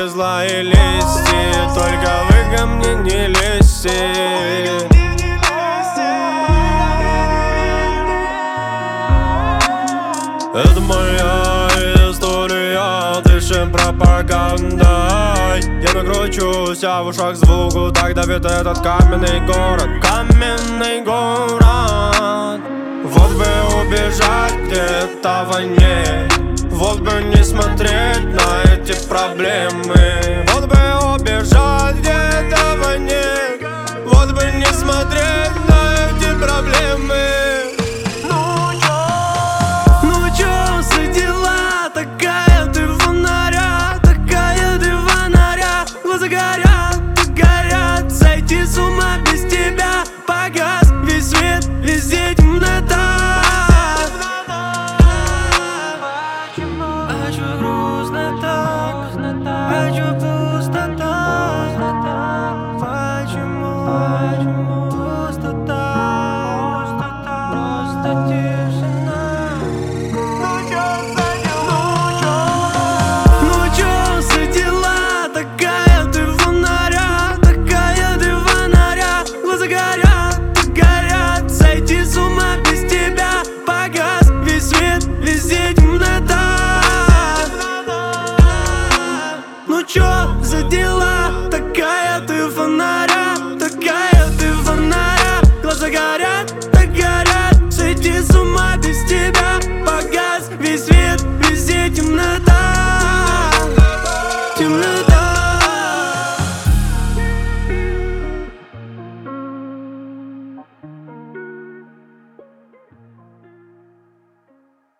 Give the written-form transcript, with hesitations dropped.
злые листья, только вы ко мне не лезьте. Это моя история, дышим пропагандой. Я накручусь, а в ушах звуку так давит этот каменный город. Каменный город. Вот бы убежать где-то в войне, вот бы не смотреть на эти проблемы.